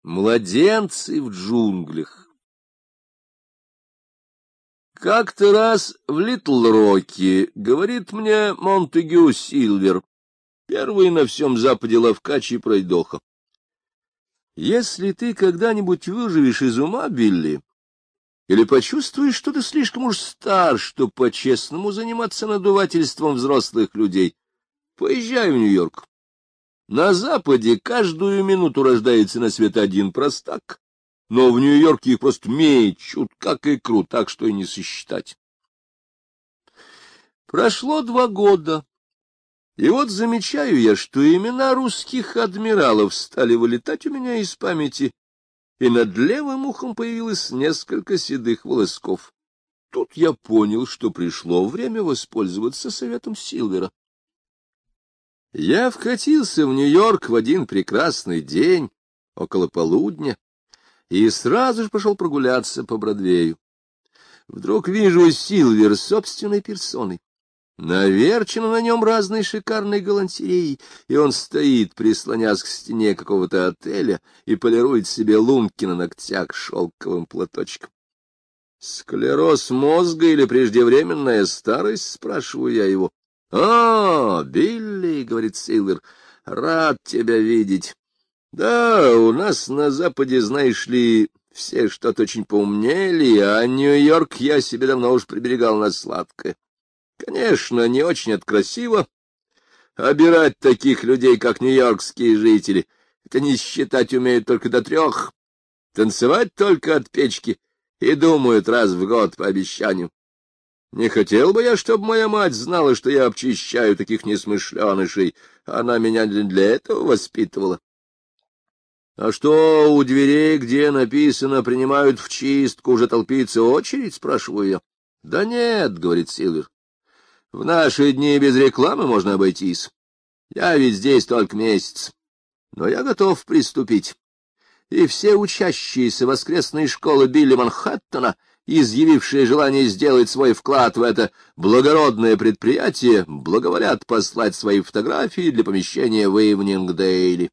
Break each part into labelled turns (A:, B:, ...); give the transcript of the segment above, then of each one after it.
A: Младенцы в джунглях. Как-то раз в Литл-Роке, говорит мне Монтегю Сильвер, первый на всем западе ловкач и пройдоха: если ты когда-нибудь выживешь из ума, Билли, или почувствуешь, что ты слишком уж стар, чтобы по-честному заниматься надувательством взрослых людей, поезжай в Нью-Йорк. На Западе каждую минуту рождается на свет один простак, но в Нью-Йорке их просто мечут, как икру, так что и не сосчитать. Прошло 2 года, и вот замечаю я, что имена русских адмиралов стали вылетать у меня из памяти, и над левым ухом появилось несколько седых волосков. Тут я понял, что пришло время воспользоваться советом Сильвера. Я вкатился в Нью-Йорк в один прекрасный день, около полудня, и сразу же пошел прогуляться по Бродвею. Вдруг вижу Сильвер собственной персоной. Наверчено на нем разной шикарной галантереи, и он стоит, прислонясь к стене какого-то отеля, и полирует себе лунки на ногтях шелковым платочком. «Склероз мозга или преждевременная старость?» — спрашиваю я его. Билли, — говорит Сильвер, — рад тебя видеть. Да, у нас на Западе, знаешь ли, все что-то очень поумнели, а Нью-Йорк я себе давно уж приберегал на сладкое. Конечно, не очень это красиво обирать таких людей, как нью-йоркские жители. Это не считать умеют только до 3, танцевать только от печки и думают раз в год по обещанию. Не хотел бы я, чтобы моя мать знала, что я обчищаю таких несмышленышей. Она меня для этого воспитывала. — А что, у дверей, где написано «принимают в чистку», уже толпится очередь? — спрашиваю я. — Да нет, — говорит Сильвер. — В наши дни без рекламы можно обойтись. Я ведь здесь только месяц. Но я готов приступить. И все учащиеся воскресной школы Билли Манхэттена, изъявившие желание сделать свой вклад в это благородное предприятие, благоволят послать свои фотографии для помещения в Ивнинг Дейли.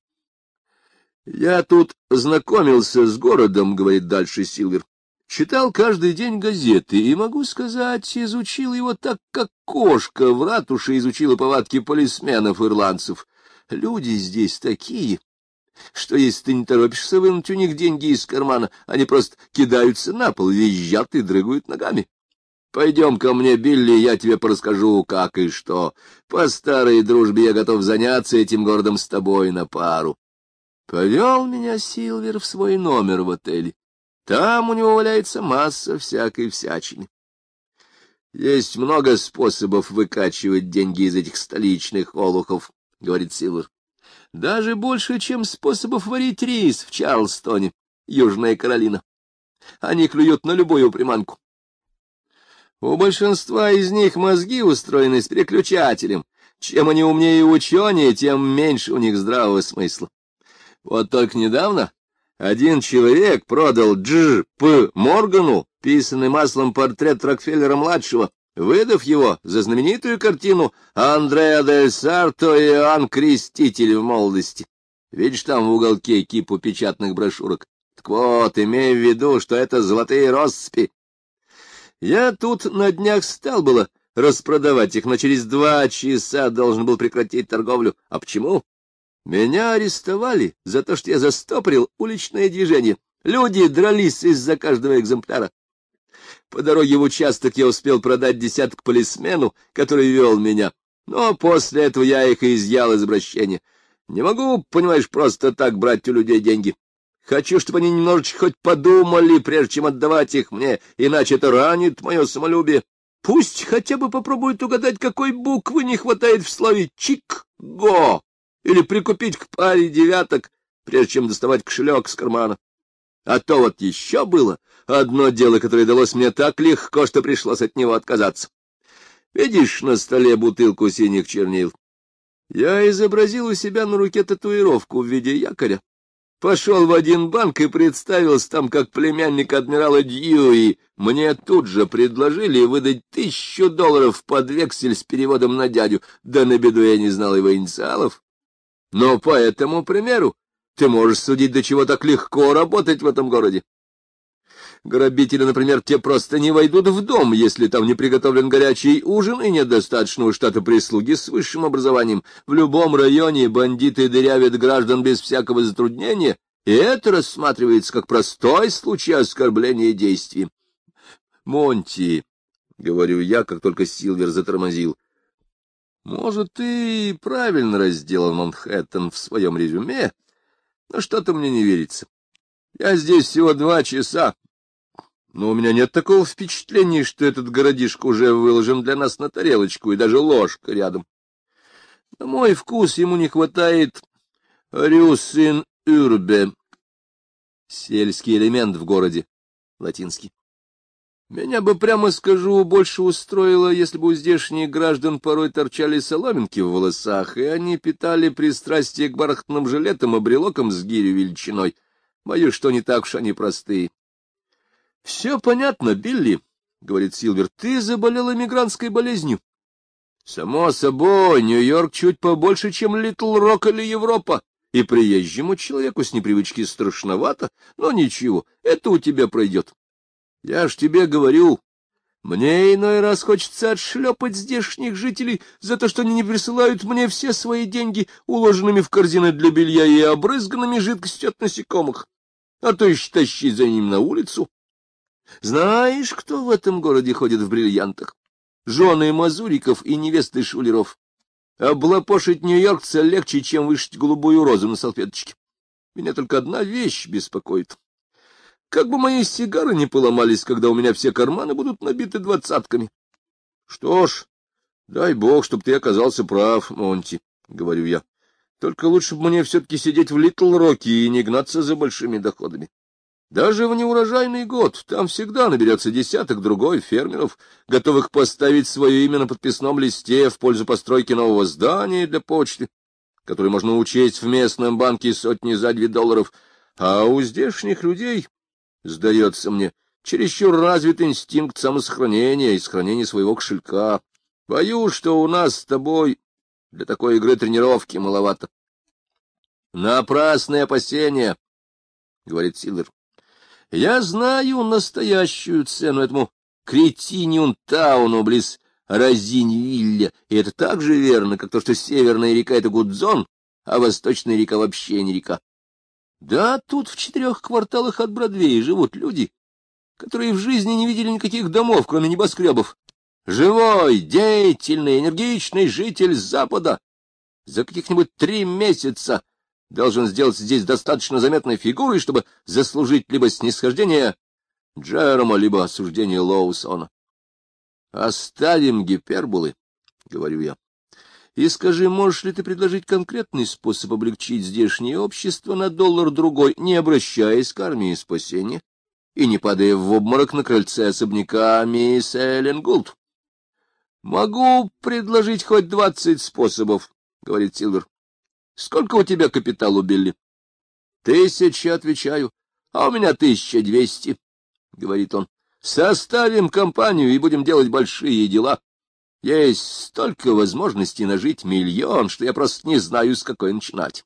A: «Я тут знакомился с городом», — говорит дальше Сильвер. «Читал каждый день газеты, и, могу сказать, изучил его так, как кошка в ратуше изучила повадки полисменов-ирландцев. Люди здесь такие, что если ты не торопишься вынуть у них деньги из кармана, они просто кидаются на пол, визжат и дрыгают ногами. Пойдем ко мне, Билли, я тебе порасскажу, как и что. По старой дружбе я готов заняться этим городом с тобой на пару». Повел меня Сильвер в свой номер в отеле. Там у него валяется масса всякой всячины. Есть много способов выкачивать деньги из этих столичных олухов, — говорит Сильвер. Даже больше, чем способов варить рис в Чарльстоне, Южная Каролина. Они клюют на любую приманку. У большинства из них мозги устроены с переключателем. Чем они умнее и ученее, тем меньше у них здравого смысла. Вот только недавно один человек продал Дж.П. Моргану писанный маслом портрет Рокфеллера-младшего, выдав его за знаменитую картину Андреа дель Сарто и Иоанн Креститель в молодости. Видишь там в уголке кипу печатных брошюрок? Так вот, имей в виду, что это золотые россыпи. Я тут на днях стал было распродавать их, но через 2 часа должен был прекратить торговлю. А почему? Меня арестовали за то, что я застопорил уличное движение. Люди дрались из-за каждого экземпляра. По дороге в участок я успел продать 10 полисмену, который вел меня, но после этого я их и изъял из обращения. Не могу, понимаешь, просто так брать у людей деньги. Хочу, чтобы они немножечко хоть подумали, прежде чем отдавать их мне, иначе это ранит мое самолюбие. Пусть хотя бы попробуют угадать, какой буквы не хватает в слове «чик-го», или прикупить к паре 9, прежде чем доставать кошелек с кармана. А то вот еще было одно дело, которое далось мне так легко, что пришлось от него отказаться. Видишь на столе бутылку синих чернил? Я изобразил у себя на руке татуировку в виде якоря. Пошел в один банк и представился там как племянник адмирала Дьюи. Мне тут же предложили выдать $1000 под вексель с переводом на дядю, да на беду я не знал его инициалов. Но по этому примеру Ты можешь судить, до чего так легко работать в этом городе. Грабители, например, те просто не войдут в дом, если там не приготовлен горячий ужин и нет достаточного штата прислуги с высшим образованием. В любом районе бандиты дырявят граждан без всякого затруднения, и это рассматривается как простой случай оскорбления действием. Монти, — говорю я, как только Силвер затормозил, — может, ты правильно разделал Манхэттен в своем резюме, но что-то мне не верится. Я здесь всего 2 часа. Но у меня нет такого впечатления, что этот городишко уже выложен для нас на тарелочку, и даже ложка рядом. На мой вкус ему не хватает «рюс ин урбе» — сельский элемент в городе, латинский. Меня бы, прямо скажу, больше устроило, если бы у здешних граждан порой торчали соломинки в волосах, и они питали пристрастие к бархатным жилетам и брелокам с гирю величиной. Боюсь, что не так уж они простые. — Все понятно, Билли, — говорит Силвер, — ты заболел эмигрантской болезнью. Само собой, Нью-Йорк чуть побольше, чем Литл-Рок или Европа, и приезжему человеку с непривычки страшновато, но ничего, это у тебя пройдет. Я ж тебе говорю, мне иной раз хочется отшлепать здешних жителей за то, что они не присылают мне все свои деньги, уложенными в корзины для белья и обрызганными жидкостью от насекомых, а то еще тащить за ним на улицу. Знаешь, кто в этом городе ходит в бриллиантах? Жены мазуриков и невесты шулеров. Облапошить нью-йоркца легче, чем вышить голубую розу на салфеточке. Меня только одна вещь беспокоит. Как бы мои сигары не поломались, когда у меня все карманы будут набиты 20-ками. Что ж, дай бог, чтоб ты оказался прав, Монти, — говорю я. Только лучше бы мне все-таки сидеть в Литл-Роке и не гнаться за большими доходами. Даже в неурожайный год там всегда наберется десяток-другой фермеров, готовых поставить свое имя на подписном листе в пользу постройки нового здания для почты, которое можно учесть в местном банке сотни за $2, а у здешних людей, сдается мне, чересчур развит инстинкт самосохранения и сохранения своего кошелька. Боюсь, что у нас с тобой для такой игры тренировки маловато. — Напрасные опасения, — говорит Силвер. Я знаю настоящую цену этому Кретиниун-тауну близ Розиньвилля, и это так же верно, как то, что северная река — это Гудзон, а восточная река вообще не река. Да, тут в 4 кварталах от Бродвея живут люди, которые в жизни не видели никаких домов, кроме небоскребов. Живой, деятельный, энергичный житель Запада за каких-нибудь 3 месяца должен сделать здесь достаточно заметной фигурой, чтобы заслужить либо снисхождение Джерома, либо осуждение Лоусона. Оставим гиперболы, — говорю я, — и скажи, можешь ли ты предложить конкретный способ облегчить здешнее общество на $1 не обращаясь к армии спасения и не падая в обморок на крыльце особняка мисс Эллен Гулд? — Могу предложить хоть 20 способов, — говорит Силвер. Сколько у тебя капиталу, Билли? 1000, отвечаю. А у меня 1200, говорит он. Составим компанию и будем делать большие дела. Есть столько возможностей нажить 1 000 000, что я просто не знаю, с какой начинать.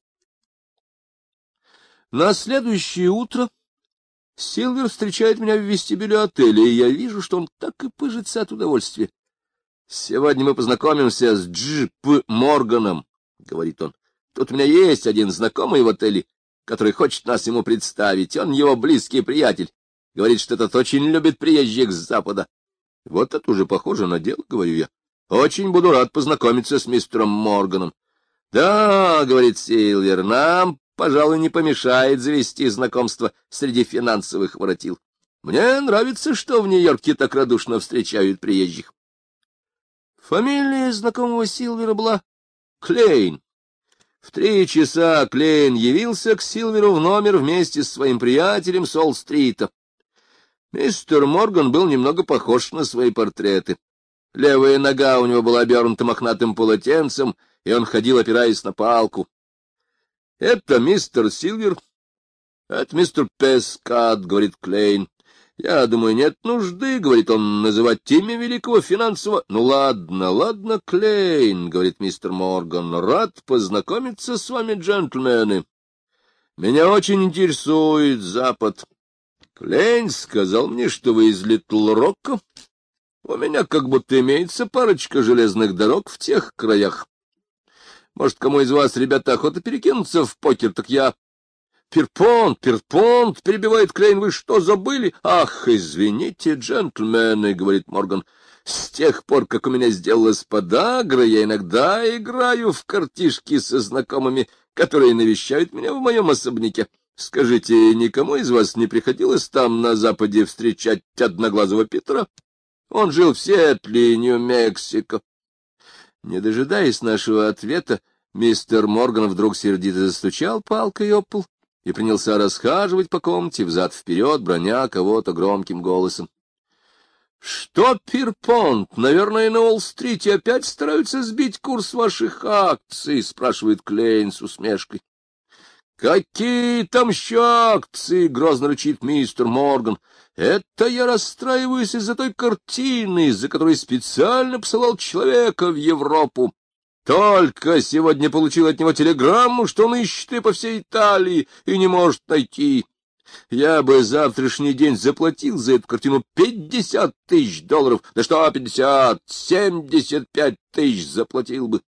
A: На следующее утро Силвер встречает меня в вестибюле отеля, и я вижу, что он так и пыжится от удовольствия. Сегодня мы познакомимся с Дж.П. Морганом, говорит он. Тут у меня есть один знакомый в отеле, который хочет нас ему представить. Он его близкий приятель. Говорит, что тот очень любит приезжих с Запада. Вот это уже похоже на дело, говорю я. Очень буду рад познакомиться с мистером Морганом. Да, говорит Силвер, нам, пожалуй, не помешает завести знакомство среди финансовых воротил. Мне нравится, что в Нью-Йорке так радушно встречают приезжих. Фамилия знакомого Силвера была Клейн. В 3 часа Клейн явился к Силверу в номер вместе с своим приятелем с Олл-стрита. Мистер Морган был немного похож на свои портреты. Левая нога у него была обернута мохнатым полотенцем, и он ходил, опираясь на палку. — Это мистер Силвер, это мистер Пескат, — говорит Клейн. — Я думаю, нет нужды, — говорит он, — называть имя великого финансового... — Ну, ладно, ладно, Клейн, — говорит мистер Морган, — рад познакомиться с вами, джентльмены. Меня очень интересует Запад. Клейн сказал мне, что вы из Литл-Рока. У меня как будто имеется парочка железных дорог в тех краях. Может, кому из вас, ребята, охота перекинуться в покер, так я... Перпонт, перебивает Клейн, вы что, забыли? Ах, извините, джентльмены, говорит Морган. С тех пор, как у меня сделалась подагра, я иногда играю в картишки со знакомыми, которые навещают меня в моем особняке. Скажите, никому из вас не приходилось там на Западе встречать Одноглазого Петра? Он жил в Сиэтле, Нью-Мексико. Не дожидаясь нашего ответа, мистер Морган вдруг сердито застучал палкой об пол и принялся расхаживать по комнате взад-вперед, броня кого-то громким голосом. — Что, Пирпонт, наверное, на Уолл-стрите опять стараются сбить курс ваших акций? — спрашивает Клейн с усмешкой. — Какие там еще акции? — грозно рычит мистер Морган. — Это я расстраиваюсь из-за той картины, из-за которой специально посылал человека в Европу. Только сегодня получил от него телеграмму, что он ищет ее по всей Италии и не может найти. Я бы завтрашний день заплатил за эту картину $50 000. Да что 50, 75 тысяч заплатил бы.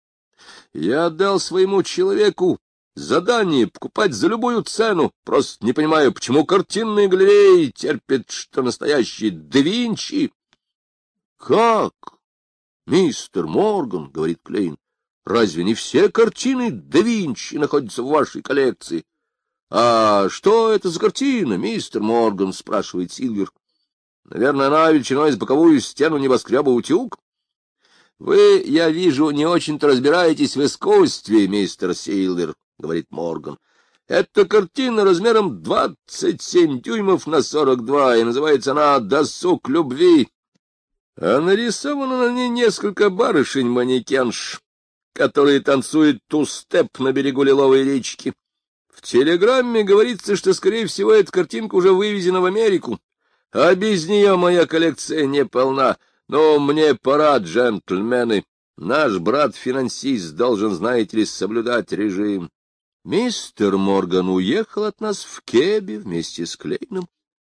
A: Я дал своему человеку задание покупать за любую цену. Просто не понимаю, почему картинные галереи терпят, что настоящие да Винчи. — Как? Мистер Морган, — говорит Клейн, — разве не все картины да Винчи находятся в вашей коллекции? — А что это за картина, мистер Морган? — спрашивает Сильвер. — Наверное, она величиной с боковую стену небоскреба «Утюг». — Вы, я вижу, не очень-то разбираетесь в искусстве, мистер Сильвер, — говорит Морган. — Эта картина размером 27 дюймов на 42, и называется она «Досуг любви». А нарисовано на ней несколько барышень-манекенш, которые танцуют ту-степ на берегу Лиловой речки. В телеграмме говорится, что, скорее всего, эта картинка уже вывезена в Америку, а без нее моя коллекция не полна. Но мне пора, джентльмены. Наш брат-финансист должен, знаете ли, соблюдать режим. Мистер Морган уехал от нас в кэбе вместе с Клейном.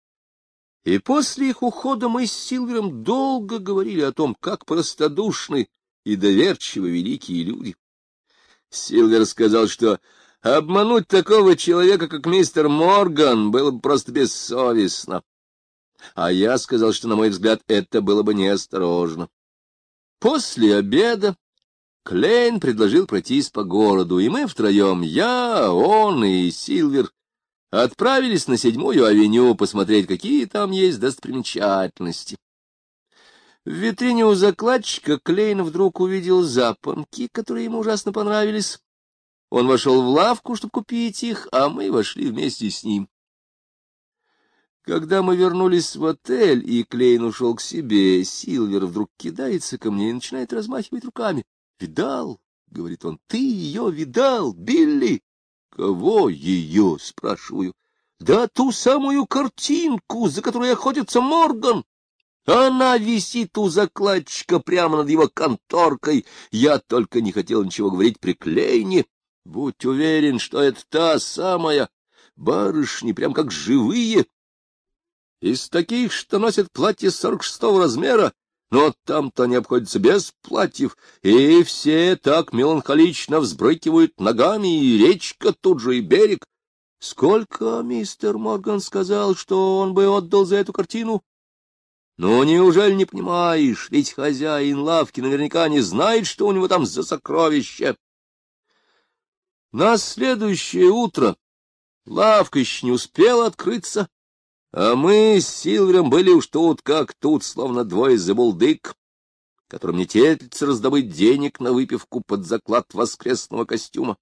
A: И после их ухода мы с Сильвером долго говорили о том, как простодушны и доверчивы великие люди. Сильвер сказал, что обмануть такого человека, как мистер Морган, было бы просто бессовестно. А я сказал, что, на мой взгляд, это было бы неосторожно. После обеда Клейн предложил пройтись по городу, и мы втроем, я, он и Сильвер, отправились на 7-ю авеню посмотреть, какие там есть достопримечательности. В витрине у закладчика Клейн вдруг увидел запонки, которые ему ужасно понравились. Он вошел в лавку, чтобы купить их, а мы вошли вместе с ним. Когда мы вернулись в отель, и Клейн ушел к себе, Сильвер вдруг кидается ко мне и начинает размахивать руками. — Видал? — говорит он. — Ты ее видал, Билли? — Кого ее? — спрашиваю. — Да ту самую картинку, за которой охотится Морган. Она висит у закладчика прямо над его конторкой. Я только не хотел ничего говорить при Клейне. Будь уверен, что это та самая. Барышни прям как живые. Из таких, что носят платье 46-го размера, но там-то они обходятся без платьев, и все так меланхолично взбрыкивают ногами, и речка тут же, и берег. Сколько мистер Морган сказал, что он бы отдал за эту картину? Ну, неужели не понимаешь, ведь хозяин лавки наверняка не знает, что у него там за сокровище. На следующее утро лавка еще не успела открыться, а мы с Сильвером были уж тут как тут, словно двое забулдык, которым не терпится раздобыть денег на выпивку под заклад воскресного костюма.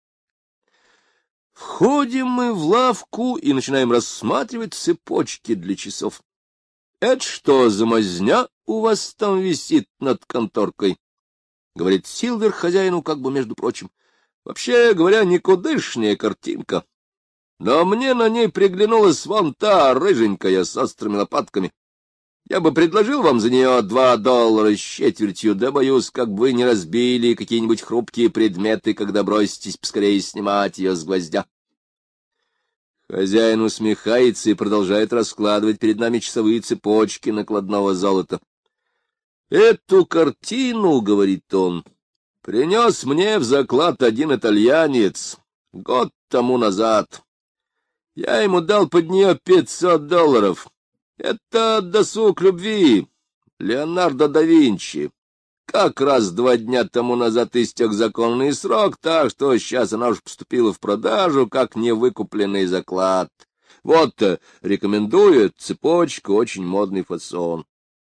A: Входим мы в лавку и начинаем рассматривать цепочки для часов. — Это что за мазня у вас там висит над конторкой? — говорит Сильвер хозяину как бы между прочим. — Вообще говоря, никудышняя картинка. Но мне на ней приглянулась вон та рыженькая с острыми лопатками. Я бы предложил вам за нее $2 с четвертью, да боюсь, как бы вы не разбили какие-нибудь хрупкие предметы, когда броситесь поскорее снимать ее с гвоздя. Хозяин усмехается и продолжает раскладывать перед нами часовые цепочки накладного золота. «Эту картину, — говорит он, — принес мне в заклад один итальянец год тому назад. Я ему дал под нее $500. Это досуг любви Леонардо да Винчи. Как раз 2 дня тому назад истек законный срок, так что сейчас она уж поступила в продажу, как невыкупленный заклад. Вот, рекомендую, цепочка, очень модный фасон».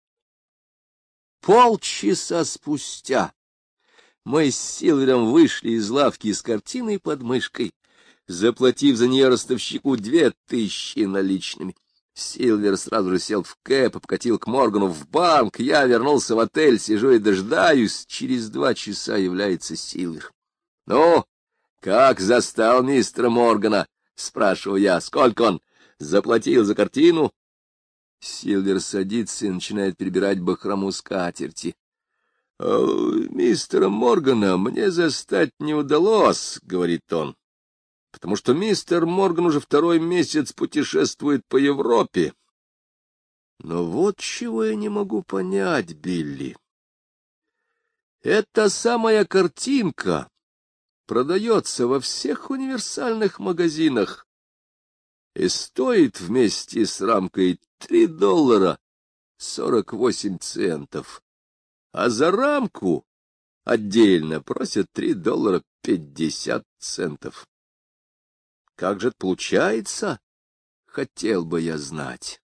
A: Полчаса спустя мы с Силвером вышли из лавки с картиной под мышкой, заплатив за нее ростовщику 2000 наличными. Силвер сразу же сел в кэп и покатил к Моргану в банк. Я вернулся в отель, сижу и дожидаюсь. Через 2 часа является Силвер. — Ну, как застал мистера Моргана? — спрашиваю я. — Сколько он заплатил за картину? Силвер садится и начинает перебирать бахрому скатерти. — Мистера Моргана мне застать не удалось, — говорит он, — потому что мистер Морган уже 2-й месяц путешествует по Европе. Но вот чего я не могу понять, Билли. Эта самая картинка продается во всех универсальных магазинах и стоит вместе с рамкой $3.48, а за рамку отдельно просят $3.50. Как же это получается, хотел бы я знать.